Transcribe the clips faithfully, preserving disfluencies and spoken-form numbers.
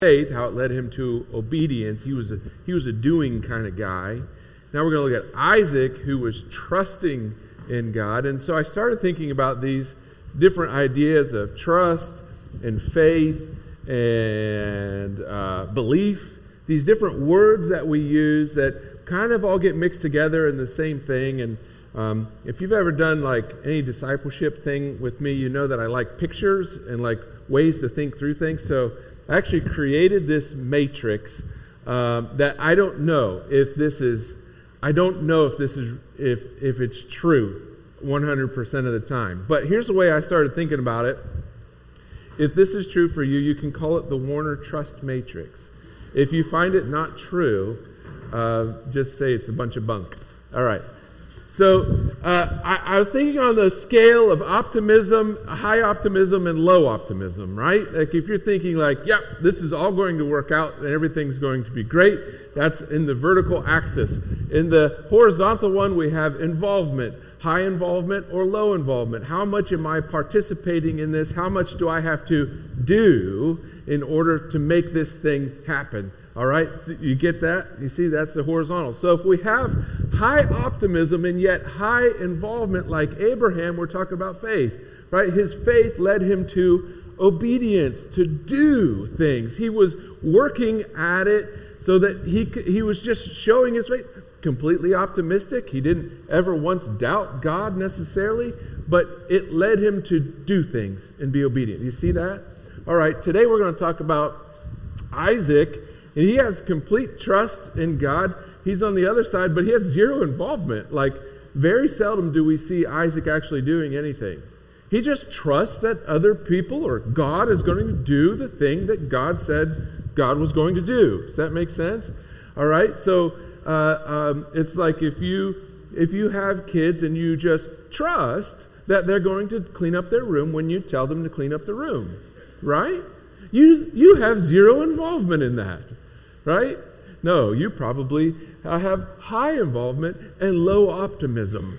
faith, how it led him to obedience. He was a, he was a doing kind of guy. Now we're going to look at Isaac, who was trusting in God. And so I started thinking about these different ideas of trust and faith and uh, belief, these different words that we use that kind of all get mixed together in the same thing. And um, if you've ever done like any discipleship thing with me, you know that I like pictures and like ways to think through things. So I actually created this matrix um, that I don't know if this is, I don't know if this is, if if it's true one hundred percent of the time. But here's the way I started thinking about it. If this is true for you, you can call it the Warner Trust Matrix. If you find it not true, uh, just say it's a bunch of bunk. All right. So uh, I, I was thinking on the scale of optimism, high optimism and low optimism, right? Like if you're thinking like, yep, this is all going to work out and everything's going to be great, that's in the vertical axis. In the horizontal one, we have involvement, high involvement or low involvement. How much am I participating in this? How much do I have to do in order to make this thing happen? All right, so you get that? You see, that's the horizontal. So if we have high optimism and yet high involvement like Abraham, we're talking about faith, right? His faith led him to obedience, to do things. He was working at it so that he he was just showing his faith. Completely optimistic. He didn't ever once doubt God necessarily, but it led him to do things and be obedient. You see that? All right, today we're going to talk about Isaac. And he has complete trust in God. He's on the other side, but he has zero involvement. Like, very seldom do we see Isaac actually doing anything. He just trusts that other people or God is going to do the thing that God said God was going to do. Does that make sense? All right, so uh, um, it's like if you if you have kids and you just trust that they're going to clean up their room when you tell them to clean up the room, right? You you have zero involvement in that. Right? No, you probably have high involvement and low optimism.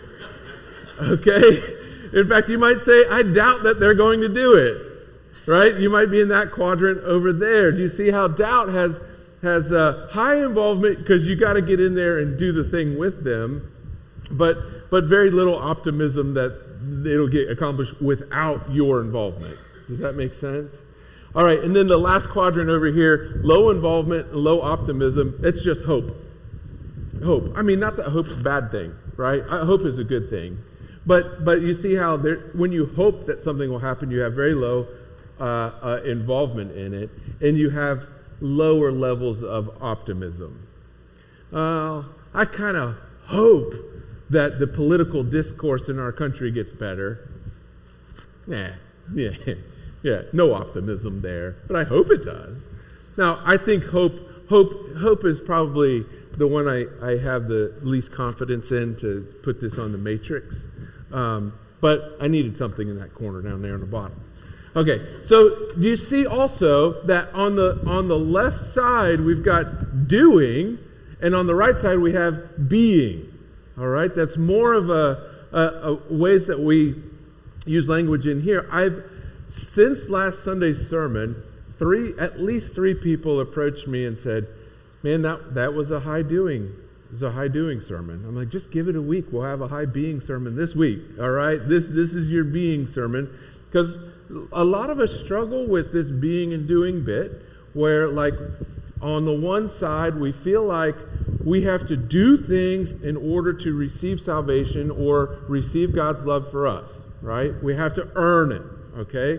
Okay? In fact, you might say, I doubt that they're going to do it. Right? You might be in that quadrant over there. Do you see how doubt has has uh, high involvement because you got to get in there and do the thing with them, but but very little optimism that it'll get accomplished without your involvement. Does that make sense? All right, and then the last quadrant over here, low involvement, low optimism, it's just hope. Hope. I mean, not that hope's a bad thing, right? Hope is a good thing. But but you see how there, when you hope that something will happen, you have very low uh, uh, involvement in it, and you have lower levels of optimism. Uh, I kind of hope that the political discourse in our country gets better. Nah, yeah. Yeah, no optimism there, but I hope it does. Now, I think hope hope, hope is probably the one I, I have the least confidence in to put this on the matrix. Um, but I needed something in that corner down there on the bottom. Okay, so do you see also that on the on the left side we've got doing, and on the right side we have being. All right, that's more of a, a, a ways that we use language in here. I've Since last Sunday's sermon, three at least three people approached me and said, man, that, that was a high doing. It was a high doing sermon. I'm like, just give it a week. We'll have a high being sermon this week. All right? This this is your being sermon. Because a lot of us struggle with this being and doing bit where, like, on the one side, we feel like we have to do things in order to receive salvation or receive God's love for us, right? We have to earn it. Okay,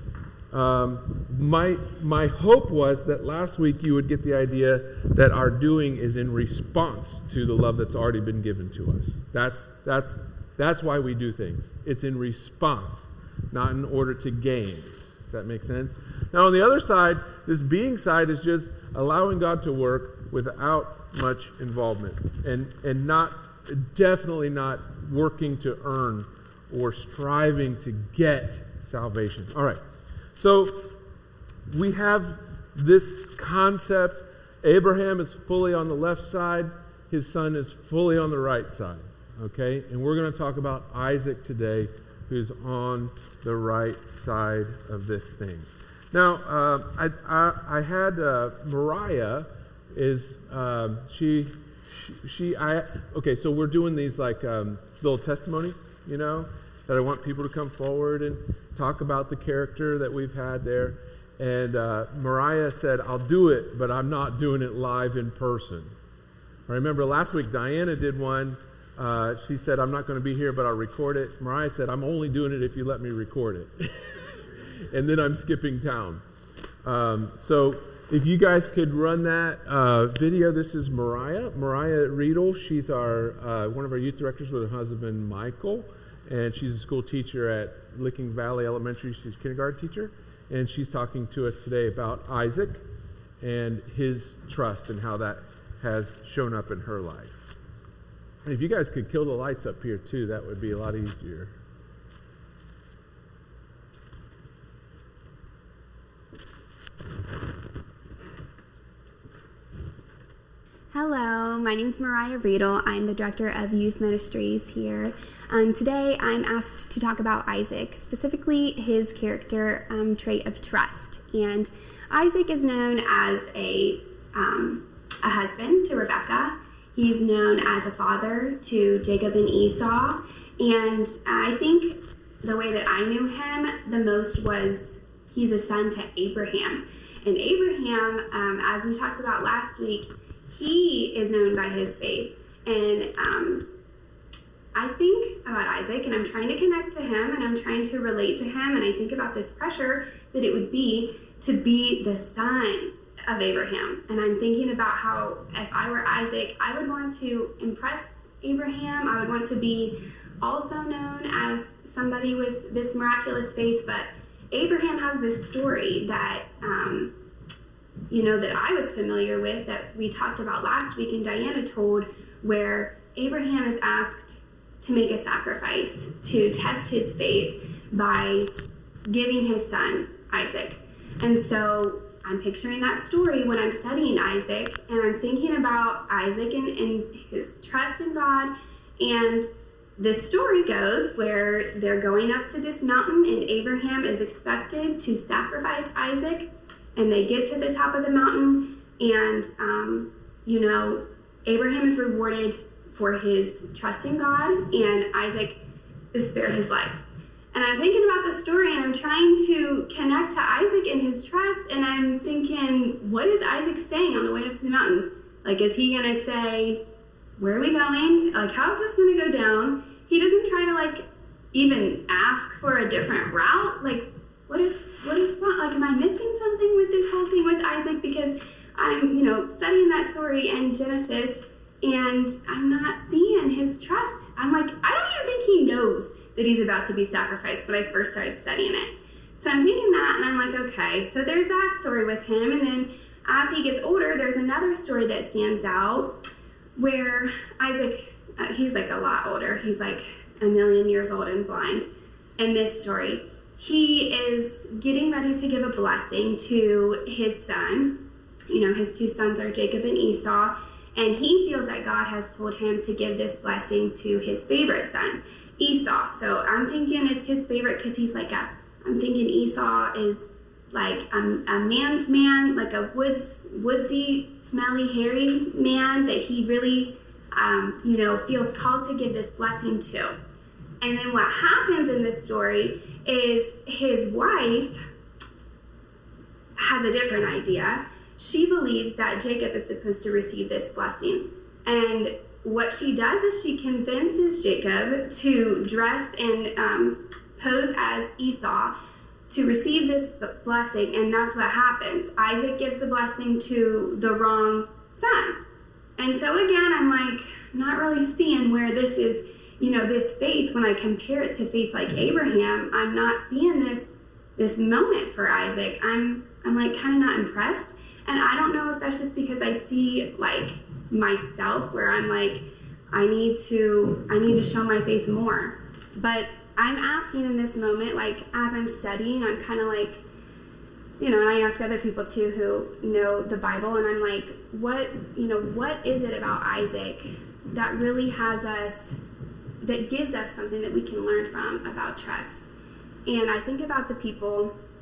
um, my my hope was that last week you would get the idea that our doing is in response to the love that's already been given to us. That's that's that's why we do things. It's in response, not in order to gain. Does that make sense? Now on the other side, this being side is just allowing God to work without much involvement and and not definitely not working to earn or striving to get salvation. All right. So we have this concept. Abraham is fully on the left side. His son is fully on the right side. Okay? And we're going to talk about Isaac today, who's on the right side of this thing. Now, uh, I, I, I had uh, Mariah is, um, she, she, she, I, okay, so we're doing these like um, little testimonies, you know, that I want people to come forward and talk about the character that we've had there. And uh, Mariah said, I'll do it, but I'm not doing it live in person. I remember last week, Diana did one. Uh, she said, I'm not going to be here, but I'll record it. Mariah said, I'm only doing it if you let me record it. And then I'm skipping town. Um, so if you guys could run that uh, video. This is Mariah. Mariah Riedel. She's our uh, one of our youth directors with her husband, Michael. And she's a school teacher at Licking Valley Elementary. She's a kindergarten teacher. And she's talking to us today about Isaac and his trust and how that has shown up in her life. And if you guys could kill the lights up here too, that would be a lot easier. Hello, my name is Mariah Riedel. I'm the Director of Youth Ministries here. Um, today I'm asked to talk about Isaac, specifically his character um, trait of trust. And Isaac is known as a, um, a husband to Rebekah. He's known as a father to Jacob and Esau. And I think the way that I knew him the most was he's a son to Abraham. And Abraham, um, as we talked about last week, he is known by his faith. And um, I think about Isaac, and I'm trying to connect to him, and I'm trying to relate to him, and I think about this pressure that it would be to be the son of Abraham. And I'm thinking about how if I were Isaac, I would want to impress Abraham. I would want to be also known as somebody with this miraculous faith. But Abraham has this story that um, you know, that I was familiar with, that we talked about last week and Diana told, where Abraham is asked to make a sacrifice to test his faith by giving his son Isaac. And so I'm picturing that story when I'm studying Isaac, and I'm thinking about Isaac and, and his trust in God. And this story goes where they're going up to this mountain, and Abraham is expected to sacrifice Isaac. And they get to the top of the mountain, and, um, you know, Abraham is rewarded for his trust in God, and Isaac is spared his life. And I'm thinking about the story, and I'm trying to connect to Isaac and his trust, and I'm thinking, what is Isaac saying on the way up to the mountain? Like, is he going to say, where are we going? Like, how's this going to go down? He doesn't try to, like, even ask for a different route. Like, what is... What is wrong? Like, am I missing something with this whole thing with Isaac? Because I'm, you know, studying that story in Genesis, and I'm not seeing his trust. I'm like, I don't even think he knows that he's about to be sacrificed when I first started studying it. So I'm thinking that, and I'm like, okay, so there's that story with him. And then as he gets older, there's another story that stands out where Isaac, uh, he's like a lot older. He's like a million years old and blind. In this story, he is getting ready to give a blessing to his son. You know, his two sons are Jacob and Esau, and he feels that God has told him to give this blessing to his favorite son, Esau. So I'm thinking it's his favorite because he's like a, I'm thinking Esau is like a, a man's man, like a woods, woodsy, smelly, hairy man that he really, um, you know, feels called to give this blessing to. And then what happens in this story is his wife has a different idea. She believes that Jacob is supposed to receive this blessing. And what she does is she convinces Jacob to dress and um, pose as Esau to receive this blessing. And that's what happens. Isaac gives the blessing to the wrong son. And so again, I'm like, not really seeing where this is. You know, this faith, when I compare it to faith like Abraham, I'm not seeing this this moment for Isaac. I'm I'm like kind of not impressed. And I don't know if that's just because I see like myself where I'm like, I need to I need to show my faith more. But I'm asking in this moment, like as I'm studying, I'm kind of like, you know, and I ask other people too who know the Bible, and I'm like, what, you know, what is it about Isaac that really has us, that gives us something that we can learn from about trust? And I think about the people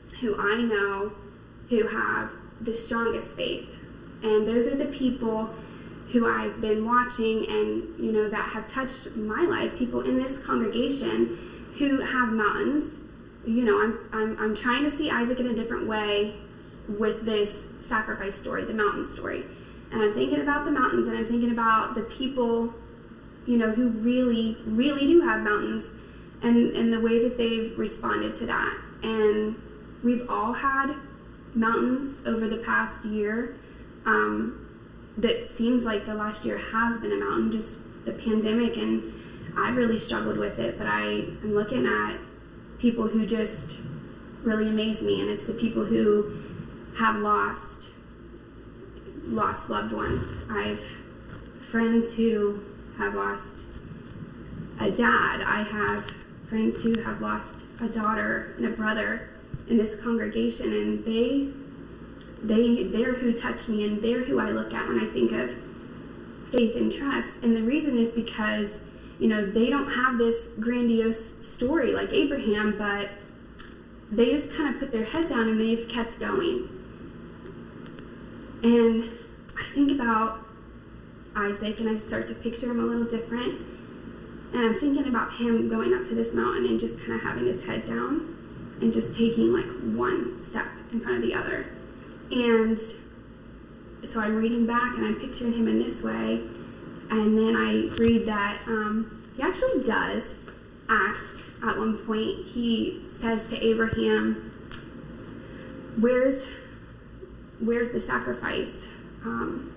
who I know who have the strongest faith. And those are the people who I've been watching and, you know, that have touched my life, people in this congregation who have mountains. You know, I'm, I'm, I'm trying to see Isaac in a different way with this sacrifice story, the mountain story. And I'm thinking about the mountains, and I'm thinking about the people, you know, who really, really do have mountains, and, and the way that they've responded to that. And we've all had mountains over the past year. Um, that seems like the last year has been a mountain, just the pandemic, and I've really struggled with it, but I am looking at people who just really amaze me, and it's the people who have lost lost loved ones. I've friends who have lost a dad. I have friends who have lost a daughter and a brother in this congregation, and they they they're who touch me, and they're who I look at when I think of faith and trust. And the reason is because, you know, they don't have this grandiose story like Abraham, but they just kind of put their head down and they've kept going. And I think about Isaac and I start to picture him a little different. And I'm thinking about him going up to this mountain and just kind of having his head down and just taking like one step in front of the other. And so I'm reading back and I'm picturing him in this way. And then I read that um, he actually does ask at one point. He says to Abraham, where's where's the sacrifice? Um,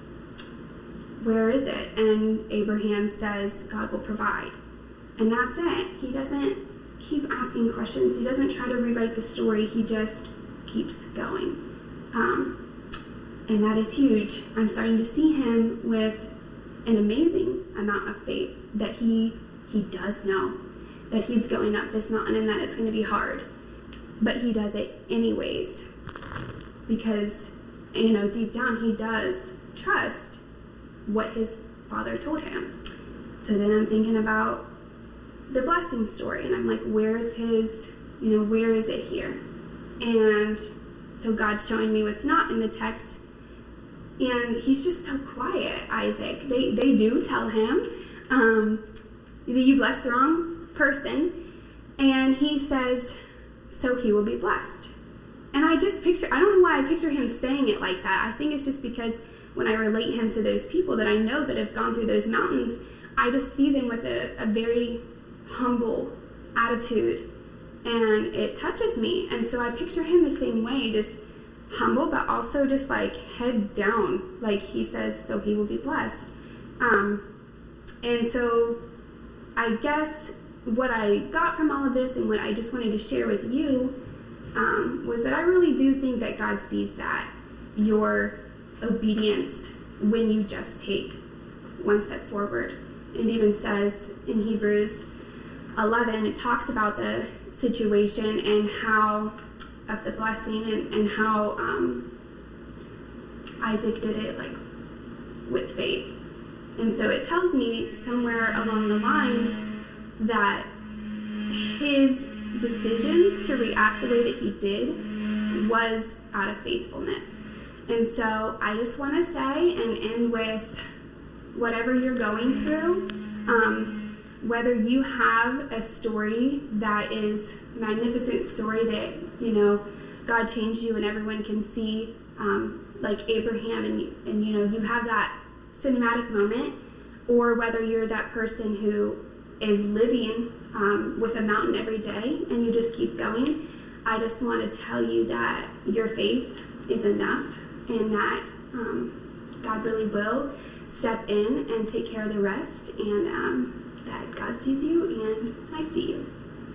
where is it? And Abraham says, God will provide. And that's it. He doesn't keep asking questions. He doesn't try to rewrite the story. He just keeps going. Um, and that is huge. I'm starting to see him with an amazing amount of faith that he he does know that he's going up this mountain and that it's going to be hard. But he does it anyways. Because, you know, deep down he does trust what his father told him. So then I'm thinking about the blessing story, and I'm like, where's his, you know, where is it here? And so God's showing me what's not in the text, and he's just so quiet, Isaac. They they do tell him, um, you blessed the wrong person, and he says, so he will be blessed. And I just picture, I don't know why I picture him saying it like that. I think it's just because when I relate him to those people that I know that have gone through those mountains, I just see them with a, a very humble attitude, and it touches me. And so I picture him the same way, just humble, but also just like head down, like he says, so he will be blessed. Um, and so I guess what I got from all of this and what I just wanted to share with you um, was that I really do think that God sees that, your obedience when you just take one step forward. It even says in Hebrews eleven, it talks about the situation and how, of the blessing, and, and how um, Isaac did it like with faith. And so it tells me somewhere along the lines that his decision to react the way that he did was out of faithfulness. And so I just want to say and end with whatever you're going through, um, whether you have a story that is a magnificent story that, you know, God changed you and everyone can see, um, like Abraham, and, and, you know, you have that cinematic moment, or whether you're that person who is living um, with a mountain every day and you just keep going, I just want to tell you that your faith is enough, and that um, God really will step in and take care of the rest, and um, that God sees you and I see you.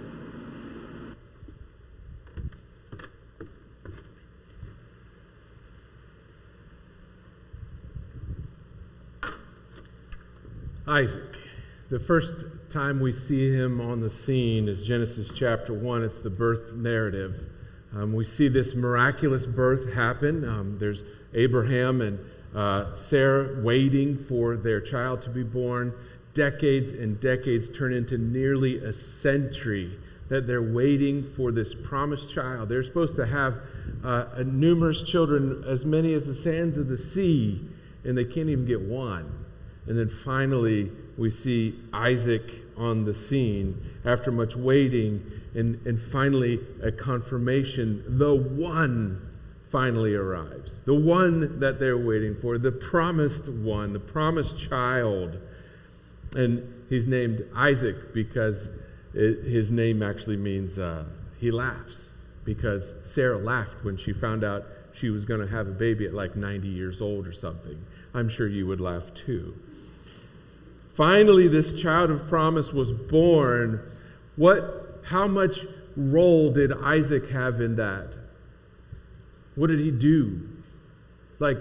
Isaac. The first time we see him on the scene is Genesis chapter one. It's the birth narrative. Um, we see this miraculous birth happen. Um, there's Abraham and uh, Sarah waiting for their child to be born. Decades and decades turn into nearly a century that they're waiting for this promised child. They're supposed to have uh, a numerous children, as many as the sands of the sea, and they can't even get one. And then finally, we see Isaac on the scene after much waiting, and, and finally a confirmation. The one finally arrives. The one that they're waiting for, the promised one, the promised child. And he's named Isaac because it, his name actually means uh, he laughs, because Sarah laughed when she found out she was going to have a baby at like ninety years old or something. I'm sure you would laugh too. Finally, this child of promise was born. What, how much role did Isaac have in that? What did he do? Like,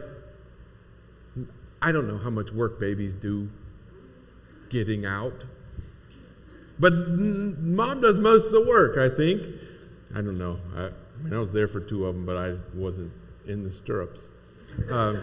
I don't know how much work babies do getting out. But mom does most of the work, I think. I don't know. I, I mean, I was there for two of them, but I wasn't in the stirrups. Um,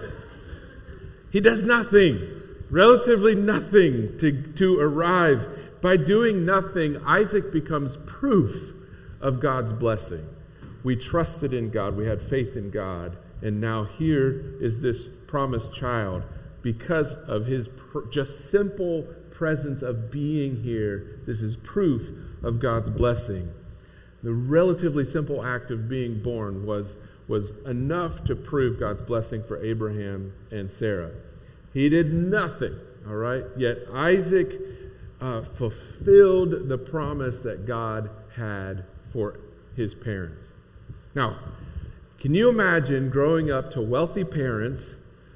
he does nothing. Relatively nothing to, to arrive. By doing nothing, Isaac becomes proof of God's blessing. We trusted in God. We had faith in God. And now here is this promised child. Because of his pr- just simple presence of being here, this is proof of God's blessing. The relatively simple act of being born was, was enough to prove God's blessing for Abraham and Sarah. He did nothing, all right? Yet Isaac uh, fulfilled the promise that God had for his parents. Now, can you imagine growing up to wealthy parents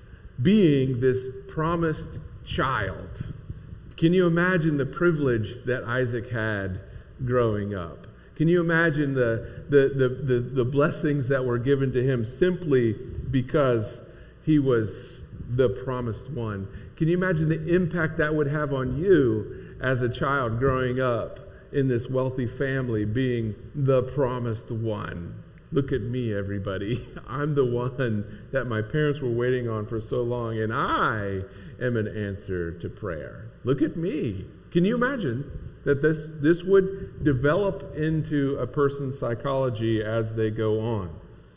being this promised child? Can you imagine the privilege that Isaac had growing up? Can you imagine the, the, the, the, the blessings that were given to him simply because he was the promised one? Can you imagine the impact that would have on you as a child growing up in this wealthy family, being the promised one? Look at me, everybody. I'm the one that my parents were waiting on for so long, and I am an answer to prayer. Look at me. Can you imagine that this, this would develop into a person's psychology as they go on?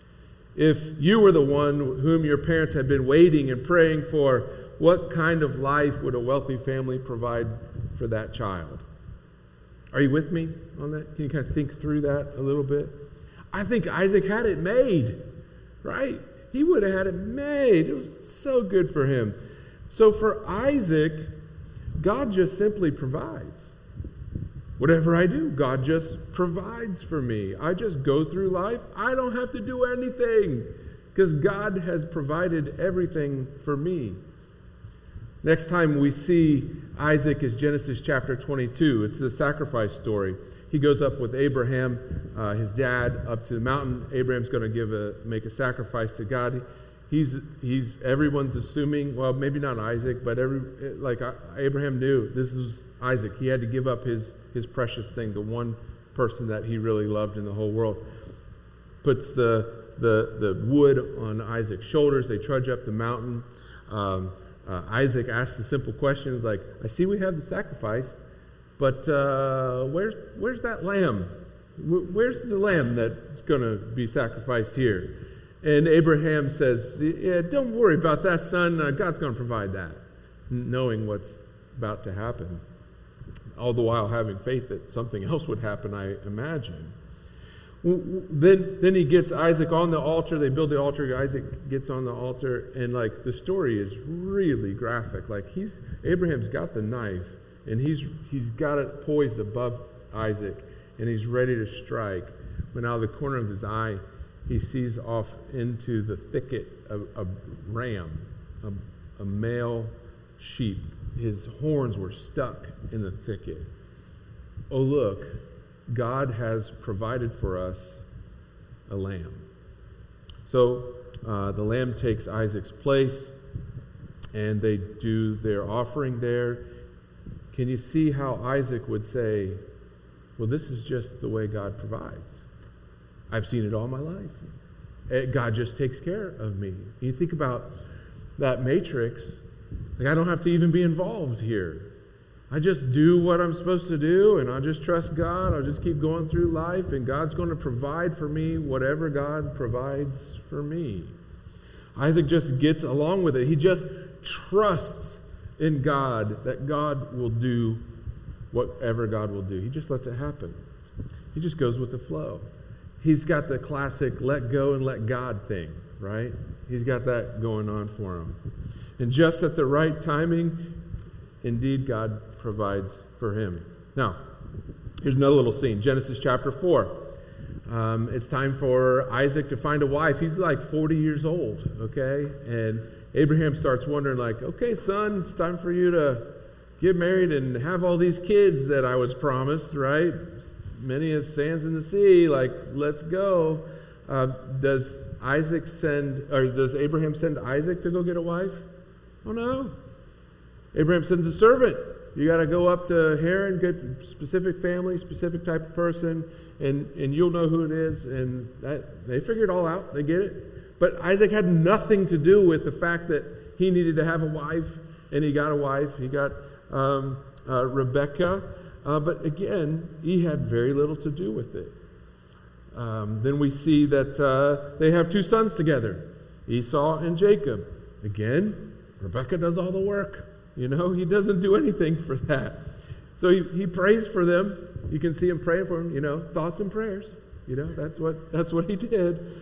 If you were the one whom your parents had been waiting and praying for, what kind of life would a wealthy family provide for that child? Are you with me on that? Can you kind of think through that a little bit? I think Isaac had it made, right? He would have had it made. It was so good for him. So for Isaac, God just simply provides. Whatever I do, God just provides for me. I just go through life. I don't have to do anything because God has provided everything for me. Next time we see Isaac is Genesis chapter twenty-two. It's the sacrifice story. He goes up with Abraham, uh, his dad, up to the mountain. Abraham's going to give a make a sacrifice to God. He's he's everyone's assuming, well, maybe not Isaac, but every like uh, Abraham knew this is Isaac. He had to give up his his precious thing, the one person that he really loved in the whole world. Puts the the the wood on Isaac's shoulders. They trudge up the mountain. Um, uh, Isaac asks the simple questions like, "I see we have the sacrifice, but uh, where's where's that lamb? Where's the lamb that's going to be sacrificed here?" And Abraham says, yeah, don't worry about that, son. Uh, God's going to provide that, knowing what's about to happen. All the while having faith that something else would happen, I imagine. Then, then he gets Isaac on the altar. They build the altar. Isaac gets on the altar. And like the story is really graphic. Like he's Abraham's got the knife, and he's he's got it poised above Isaac, and he's ready to strike. When out of the corner of his eye, he sees off into the thicket a, a ram, a, a male sheep. His horns were stuck in the thicket. Oh, look, God has provided for us a lamb. So uh, the lamb takes Isaac's place, and they do their offering there. Can you see how Isaac would say, well, this is just the way God provides. I've seen it all my life. God just takes care of me. You think about that matrix, like I don't have to even be involved here. I just do what I'm supposed to do, and I'll just trust God. I'll just keep going through life, and God's going to provide for me whatever God provides for me. Isaac just gets along with it. He just trusts in God that God will do whatever God will do. He just lets it happen. He just goes with the flow. He's got the classic let go and let God thing, right? He's got that going on for him. And just at the right timing, indeed, God provides for him. Now, here's another little scene. Genesis chapter four. Um, it's time for Isaac to find a wife. He's like forty years old, okay? And Abraham starts wondering, like, okay, son, it's time for you to get married and have all these kids that I was promised, right? Many as sands in the sea, like, let's go. Uh, does Isaac send, or does Abraham send Isaac to go get a wife? Oh, no. Abraham sends a servant. You got to go up to Haran, get specific family, specific type of person, and, and you'll know who it is. And that, they figure it all out. They get it. But Isaac had nothing to do with the fact that he needed to have a wife, and he got a wife. He got um, uh, Rebekah. Uh, but again, he had very little to do with it. Um, then we see that uh, they have two sons together, Esau and Jacob. Again, Rebekah does all the work. You know, he doesn't do anything for that. So he, he prays for them. You can see him praying for them, you know, thoughts and prayers. You know, that's what that's what he did.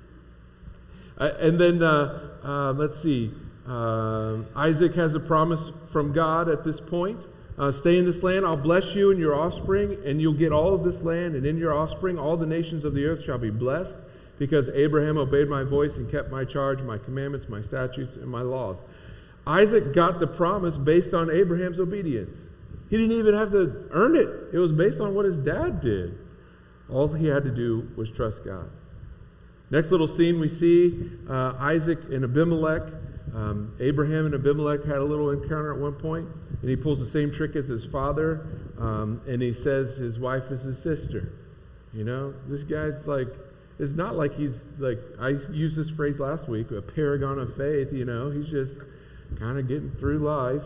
Uh, and then, uh, uh, let's see, uh, Isaac has a promise from God at this point. Uh, stay in this land, I'll bless you and your offspring, and you'll get all of this land, and in your offspring all the nations of the earth shall be blessed, because Abraham obeyed my voice and kept my charge, my commandments, my statutes, and my laws. Isaac got the promise based on Abraham's obedience. He didn't even have to earn it. It was based on what his dad did. All he had to do was trust God. Next little scene we see uh, Isaac and Abimelech. Um, Abraham and Abimelech had a little encounter at one point, and he pulls the same trick as his father, um, and he says his wife is his sister. You know, this guy's like, it's not like he's like, I used this phrase last week, a paragon of faith, you know, he's just kind of getting through life.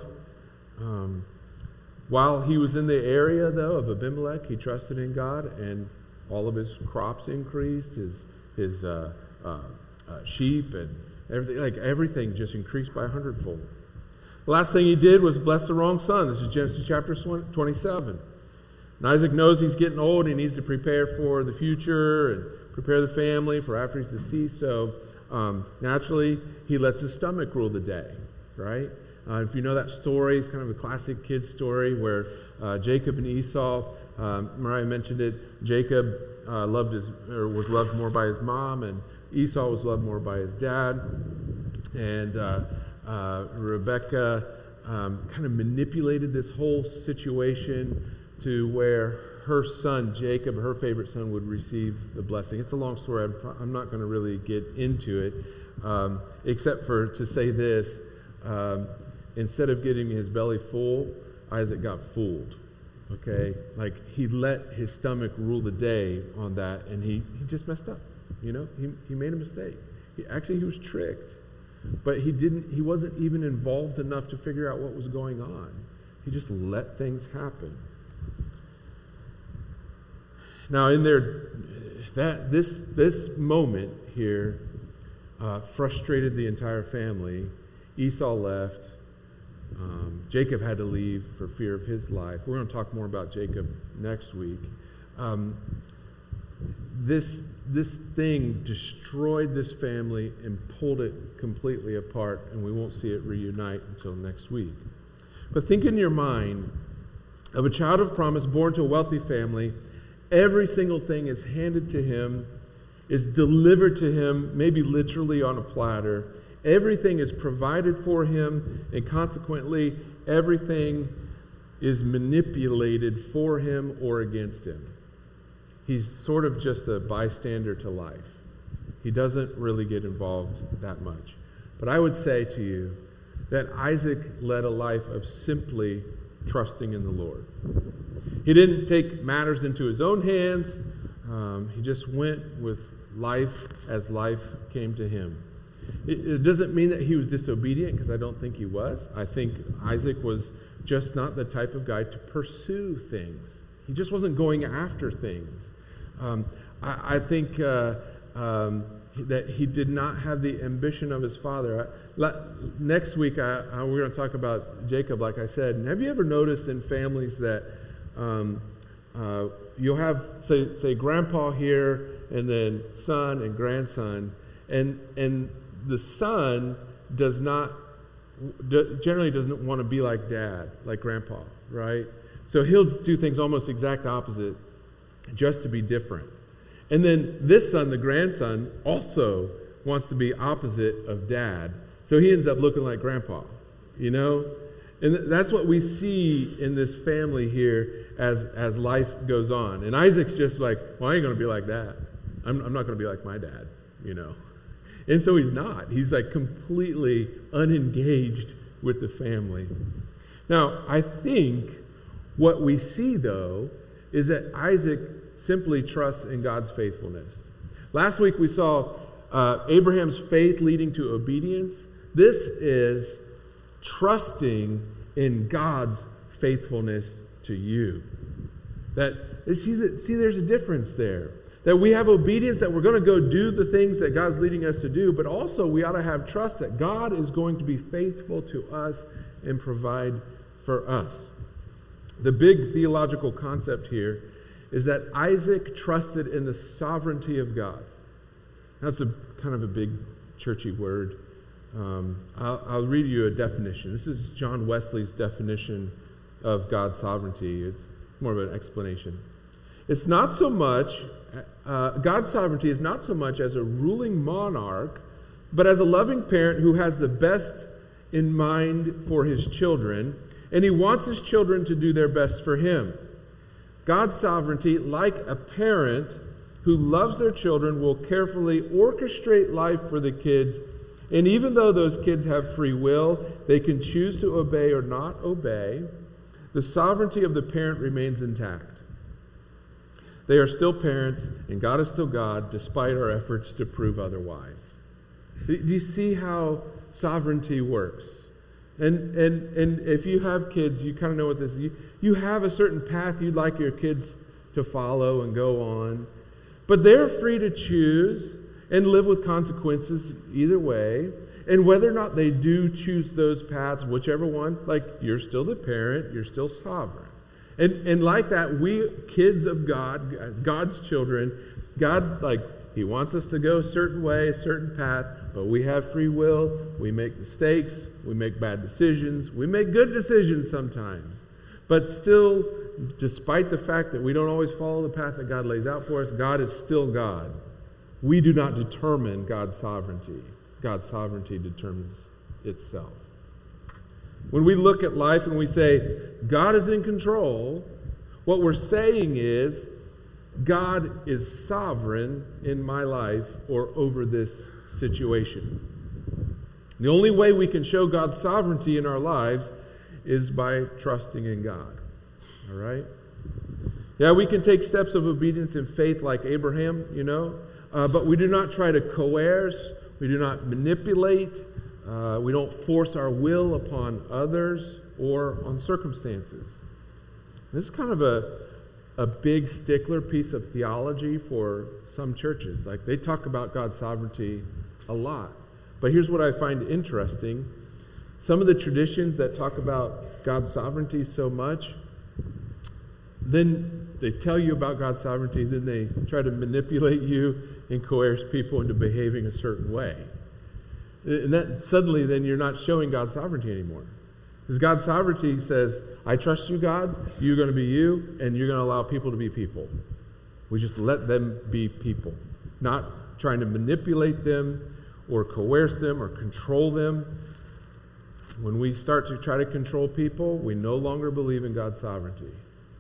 Um, while he was in the area, though, of Abimelech, he trusted in God, and all of his crops increased, his his uh, uh, uh, sheep and everything, like everything just increased by a hundredfold. The last thing he did was bless the wrong son. This is Genesis chapter twenty-seven. And Isaac knows he's getting old. He needs to prepare for the future and prepare the family for after he's deceased. So um, naturally, he lets his stomach rule the day, right? Uh, if you know that story, it's kind of a classic kid's story where uh, Jacob and Esau, um, Mariah mentioned it, Jacob uh, loved his, or was loved more by his mom, and Esau was loved more by his dad. And uh, uh, Rebekah um, kind of manipulated this whole situation to where her son, Jacob, her favorite son, would receive the blessing. It's a long story. I'm, pro- I'm not going to really get into it, um, except for to say this. Um, instead of getting his belly full, Isaac got fooled. Okay? Like, he let his stomach rule the day on that, and he, he just messed up. You know? He he made a mistake. He, actually, he was tricked. But he didn't. He wasn't even involved enough to figure out what was going on. He just let things happen. Now, in there, that this this moment here uh, frustrated the entire family. Esau left. Um, Jacob had to leave for fear of his life. We're going to talk more about Jacob next week. Um, this this thing destroyed this family and pulled it completely apart, and we won't see it reunite until next week. But think in your mind of a child of promise born to a wealthy family. Every single thing is handed to him, is delivered to him, maybe literally on a platter. Everything is provided for him, and consequently, everything is manipulated for him or against him. He's sort of just a bystander to life. He doesn't really get involved that much. But I would say to you that Isaac led a life of simply trusting in the Lord. He didn't take matters into his own hands. Um, he just went with life as life came to him. It, it doesn't mean that he was disobedient, because I don't think he was. I think Isaac was just not the type of guy to pursue things. He just wasn't going after things. Um, I, I think uh, um, that he did not have the ambition of his father. I, la, next week, I, I, we're going to talk about Jacob, like I said. And have you ever noticed in families that um, uh, you'll have, say, say, grandpa here, and then son and grandson, and and the son does not, generally doesn't want to be like dad, like grandpa, right? So he'll do things almost exact opposite, just to be different. And then this son, the grandson, also wants to be opposite of dad. So he ends up looking like grandpa, you know? And th- that's what we see in this family here as, as life goes on. And Isaac's just like, well, I ain't going to be like that. I'm, I'm not going to be like my dad, you know? And so he's not. He's like completely unengaged with the family. Now, I think what we see, though, is that Isaac simply trusts in God's faithfulness. Last week we saw uh, Abraham's faith leading to obedience. This is trusting in God's faithfulness to you. That see, that, see, there's a difference there. That we have obedience, that we're going to go do the things that God's leading us to do, but also we ought to have trust that God is going to be faithful to us and provide for us. The big theological concept here is that Isaac trusted in the sovereignty of God. That's a kind of a big churchy word. Um, I'll, I'll read you a definition. This is John Wesley's definition of God's sovereignty. It's more of an explanation. It's not so much, uh, God's sovereignty is not so much as a ruling monarch, but as a loving parent who has the best in mind for his children, and he wants his children to do their best for him. God's sovereignty, like a parent who loves their children, will carefully orchestrate life for the kids, and even though those kids have free will, they can choose to obey or not obey, the sovereignty of the parent remains intact. They are still parents, and God is still God, despite our efforts to prove otherwise. Do you see how sovereignty works? And and and if you have kids, you kind of know what this is. You, you have a certain path you'd like your kids to follow and go on. But they're free to choose and live with consequences either way. And whether or not they do choose those paths, whichever one, like, you're still the parent, you're still sovereign. And and like that, we kids of God, as God's children, God, like, He wants us to go a certain way, a certain path, but we have free will. We make mistakes. We make bad decisions. We make good decisions sometimes. But still, despite the fact that we don't always follow the path that God lays out for us, God is still God. We do not determine God's sovereignty. God's sovereignty determines itself. When we look at life and we say, God is in control, what we're saying is, God is sovereign in my life or over this situation. The only way we can show God's sovereignty in our lives is by trusting in God. All right? Yeah, we can take steps of obedience and faith like Abraham, you know, uh, but we do not try to coerce, we do not manipulate, uh, we don't force our will upon others or on circumstances. This is kind of a a big stickler piece of theology for some churches. Like, they talk about God's sovereignty a lot. But here's what I find interesting. Some of the traditions that talk about God's sovereignty so much, then they tell you about God's sovereignty, then they try to manipulate you and coerce people into behaving a certain way. And that suddenly then you're not showing God's sovereignty anymore. Because God's sovereignty says, I trust you, God, you're going to be you, and you're going to allow people to be people. We just let them be people, not trying to manipulate them or coerce them or control them. When we start to try to control people, we no longer believe in God's sovereignty.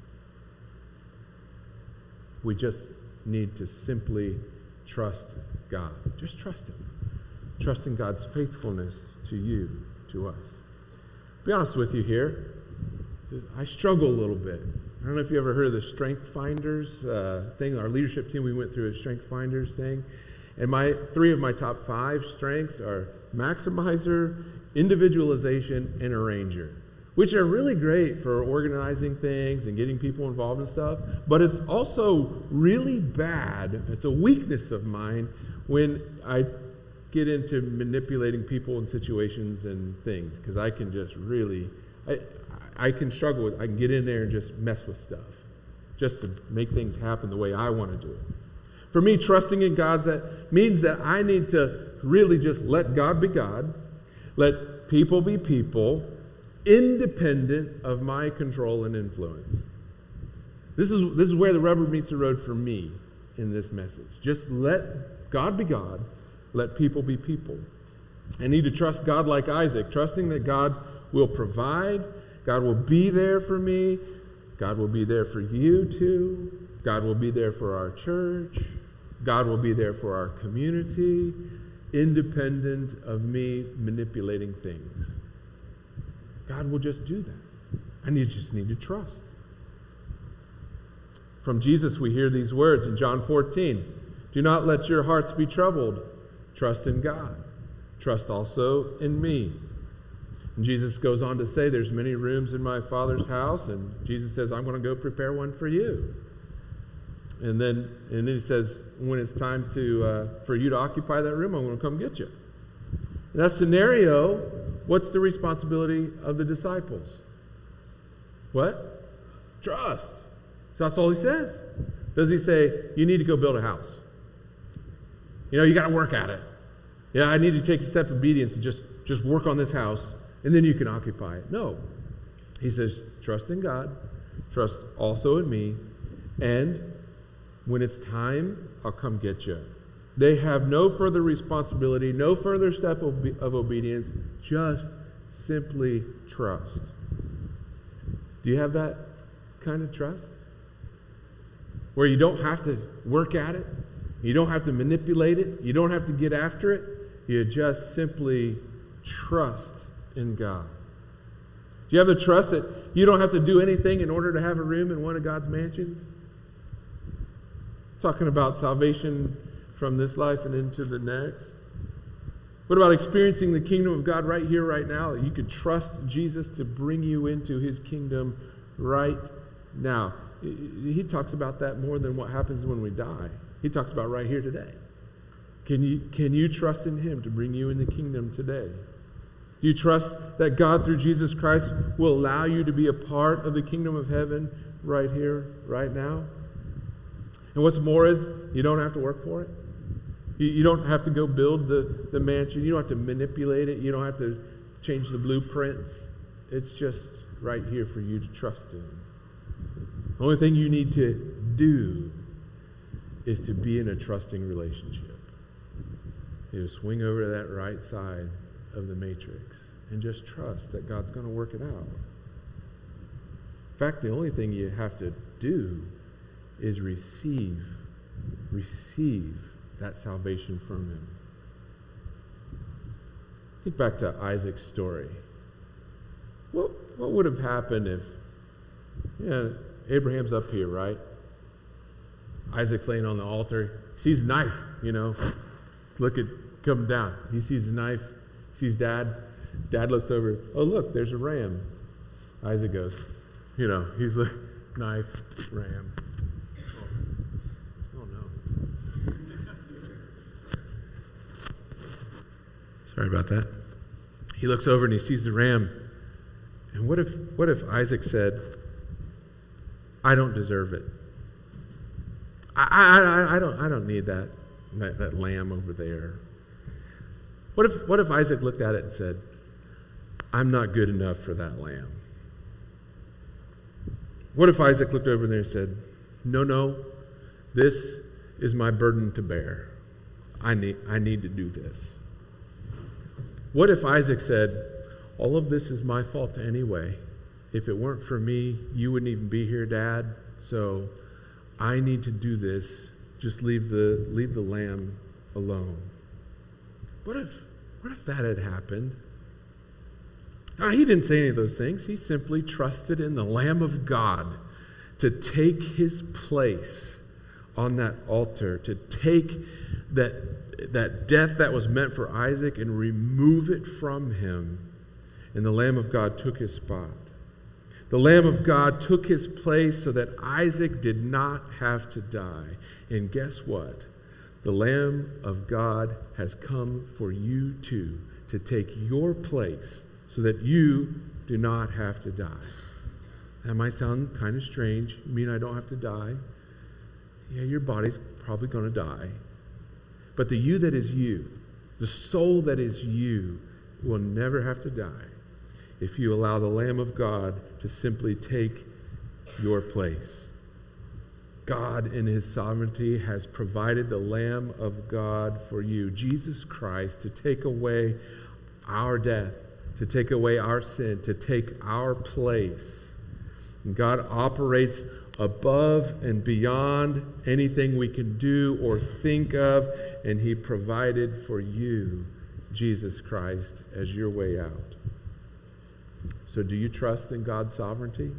We just need to simply trust God. Just trust Him. Trust in God's faithfulness to you, to us. Be honest with you here. I struggle a little bit. I don't know if you ever heard of the Strength Finders uh, thing. Our leadership team, we went through a Strength Finders thing. And my three of my top five strengths are maximizer, individualization, and arranger, which are really great for organizing things and getting people involved in stuff. But it's also really bad. It's a weakness of mine when I get into manipulating people and situations and things, because I can just really, I, I can struggle with, I can get in there and just mess with stuff, just to make things happen the way I want to do it. For me, trusting in God that means that I need to really just let God be God, let people be people, independent of my control and influence. This is this is where the rubber meets the road for me in this message. Just let God be God, let people be people. I need to trust God like Isaac, trusting that God will provide, God will be there for me, God will be there for you too, God will be there for our church, God will be there for our community, independent of me manipulating things. God will just do that. I need, just need to trust. From Jesus, we hear these words in John fourteen. Do not let your hearts be troubled. Trust in God. Trust also in me. And Jesus goes on to say, there's many rooms in my Father's house. And Jesus says, I'm going to go prepare one for you. And then, and then he says, when it's time to uh, for you to occupy that room, I'm going to come get you. In that scenario, what's the responsibility of the disciples? What? Trust. So that's all he says. Does he say, you need to go build a house? You know, you got to work at it. Yeah, I need to take a step of obedience and just, just work on this house, and then you can occupy it. No. He says, trust in God, trust also in me, and when it's time, I'll come get you. They have no further responsibility, no further step of, of obedience, just simply trust. Do you have that kind of trust? Where you don't have to work at it, you don't have to manipulate it, you don't have to get after it, you just simply trust in God. Do you have the trust that you don't have to do anything in order to have a room in one of God's mansions? Talking about salvation from this life and into the next. What about experiencing the kingdom of God right here, right now? You can trust Jesus to bring you into his kingdom right now. He talks about that more than what happens when we die. He talks about right here today. Can you, can you trust in him to bring you in the kingdom today? Do you trust that God, through Jesus Christ, will allow you to be a part of the kingdom of heaven right here, right now? And what's more is, you don't have to work for it. You, you don't have to go build the, the mansion. You don't have to manipulate it. You don't have to change the blueprints. It's just right here for you to trust in. The only thing you need to do is to be in a trusting relationship. You swing over to that right side of the matrix and just trust that God's going to work it out. In fact, the only thing you have to do is receive, receive that salvation from him. Think back to Isaac's story. What, what would have happened if, yeah, Abraham's up here, right? Isaac's laying on the altar. He sees a knife, you know. Look at, come down. He sees a knife. He sees Dad. Dad looks over. Oh, look, there's a ram. Isaac goes, you know, he's like, knife, ram. Oh, oh no. Sorry about that. He looks over and he sees the ram. And what if, what if Isaac said, I don't deserve it. I, I, I, I don't I don't need that, that that lamb over there. What if what if Isaac looked at it and said, I'm not good enough for that lamb? What if Isaac looked over there and said, no, no, this is my burden to bear. I need I need to do this. What if Isaac said, all of this is my fault anyway. If it weren't for me, you wouldn't even be here, Dad. So I need to do this. Just leave the leave the lamb alone. What if what if that had happened? Now, he didn't say any of those things. He simply trusted in the Lamb of God to take his place on that altar, to take that that death that was meant for Isaac and remove it from him. And the Lamb of God took his spot. The Lamb of God took his place so that Isaac did not have to die. And guess what? The Lamb of God has come for you too, to take your place so that you do not have to die. That might sound kind of strange. You mean I don't have to die? Yeah, your body's probably going to die. But the you that is you, the soul that is you, will never have to die if you allow the Lamb of God to simply take your place. God in his sovereignty has provided the Lamb of God for you, Jesus Christ, to take away our death, to take away our sin, to take our place. And God operates above and beyond anything we can do or think of, and he provided for you Jesus Christ as your way out. So do you trust in God's sovereignty?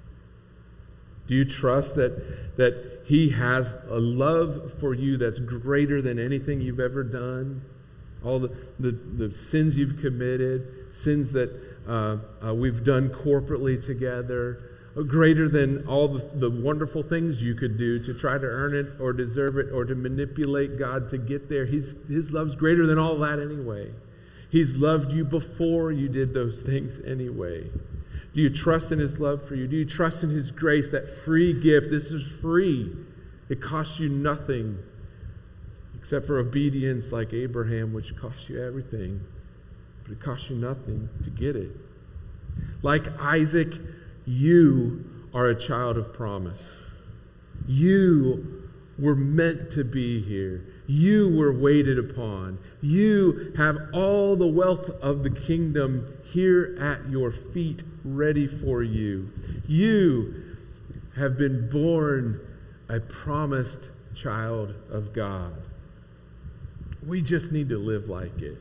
Do you trust that, that he has a love for you that's greater than anything you've ever done? All the, the, the sins you've committed, sins that uh, uh, we've done corporately together, greater than all the, the wonderful things you could do to try to earn it or deserve it or to manipulate God to get there. He's, his love's greater than all that anyway. He's loved you before you did those things anyway. Do you trust in his love for you? Do you trust in his grace, that free gift? This is free. It costs you nothing except for obedience like Abraham, which costs you everything. But it costs you nothing to get it. Like Isaac, you are a child of promise. You were meant to be here. You were waited upon. You have all the wealth of the kingdom here at your feet, ready for you. You have been born a promised child of God. We just need to live like it.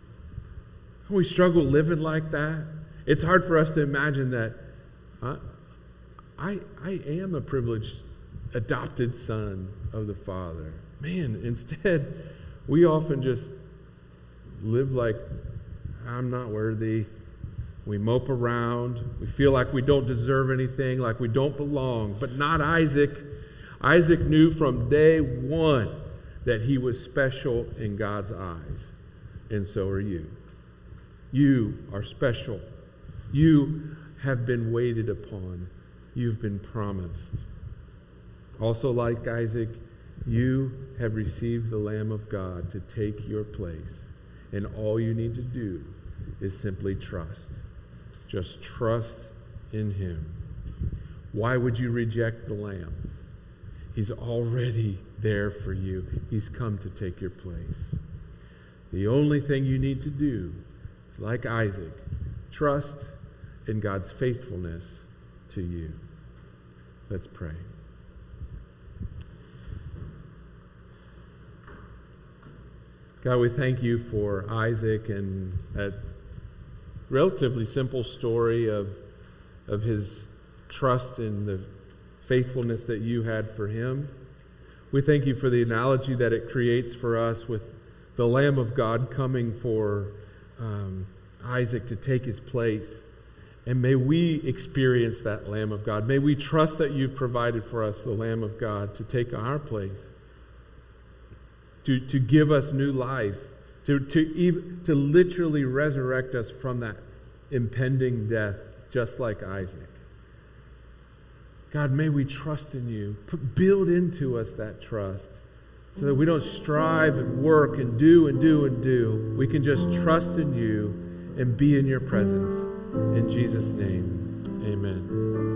We struggle living like that. It's hard for us to imagine that I, I, I am a privileged adopted son of the Father. Man, instead, we often just live like, I'm not worthy. We mope around. We feel like we don't deserve anything, like we don't belong. But not Isaac. Isaac knew from day one that he was special in God's eyes. And so are you. You are special. You have been waited upon. You've been promised. Also, like Isaac, you have received the Lamb of God to take your place. And all you need to do is simply trust. Just trust in him. Why would you reject the Lamb? He's already there for you. He's come to take your place. The only thing you need to do is, like Isaac, trust in God's faithfulness to you. Let's pray. God, we thank you for Isaac and that relatively simple story of, of his trust in the faithfulness that you had for him. We thank you for the analogy that it creates for us with the Lamb of God coming for um, Isaac to take his place. And may we experience that Lamb of God. May we trust that you've provided for us the Lamb of God to take our place. To, to give us new life, to, to, even, to literally resurrect us from that impending death, just like Isaac. God, may we trust in you. Put, build into us that trust so that we don't strive and work and do and do and do. We can just trust in you and be in your presence. In Jesus' name, amen.